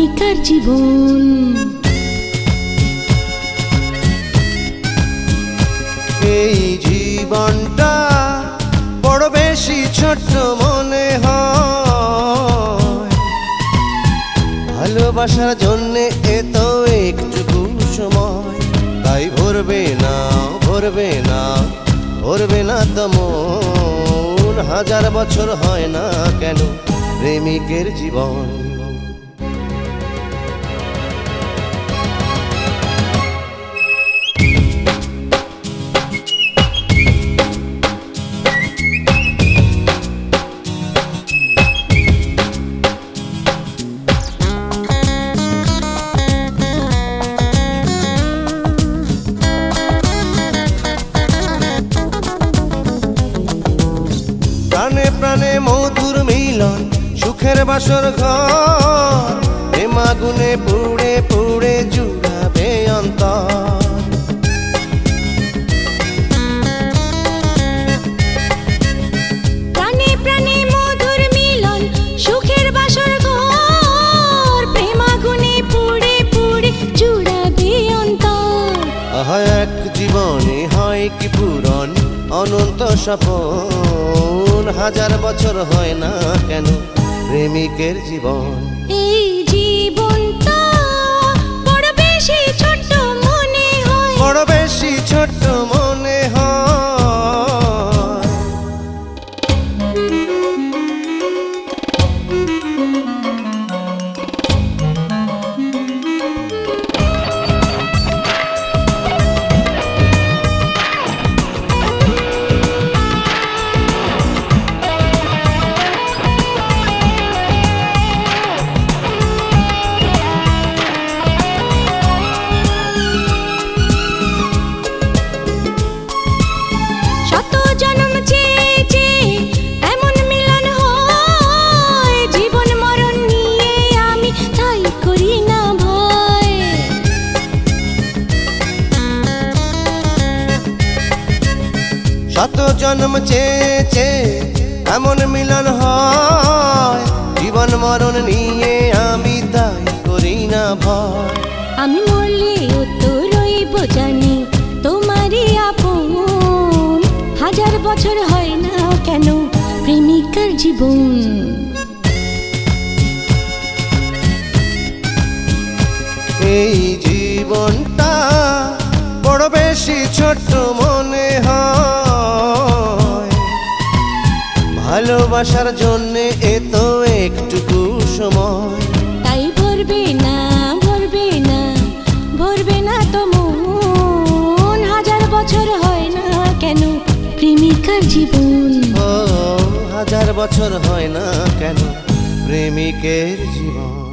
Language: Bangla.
প্রেমিকার জীবন। এই জীবনটা বড় বেশি ছোট্ট মনে হয়, ভালোবাসার জন্যে এত একটুকু সময়, তাই ভরবে না ভরবে না ভরবে না তো মন। হাজার বছর হয় না কেন প্রেমিকের জীবন। প্রাণে প্রাণে মধুর মিলন, সুখের বাসর ঘর, প্রেম আগুনে পুড়ে পুড়ে জুড়াবে অন্তর। প্রাণে প্রাণে মধুর মিলন, সুখের বাসর ঘর, প্রেম আগুনে পুড়ে পুড়ে জুড়াবে অন্তর। আহা এক জীবনে হয় কি পূরণ অনন্ত স্বপন, হাজার বছর হয় না কেন প্রেমিকের জীবন। এই জীবনটা বড় বেশি ছোট্ট মনে হয়, বড় বেশি ছোট্ট মনে হয়। শত জন্ম চেয়ে চেয়ে এমন মিলন হয়, জীবন মরণ নিয়ে আমি তাই করি না ভয়। আমি মরলেও তো রইব জানি তোমারই আপন, হাজার বছর হয় না কেন প্রেমিকার জীবন। এই জীবনটা বড় বেশি ছোট্ট মনে হয়, ভালোবাসার জন্যে এত একটুকু সময়, তাই ভরবে না ভরবে না ভরবে না তো মন। হাজার বছর হয় না কেন প্রেমিকার জীবন। ও হাজার বছর হয় না কেন প্রেমিকের জীবন।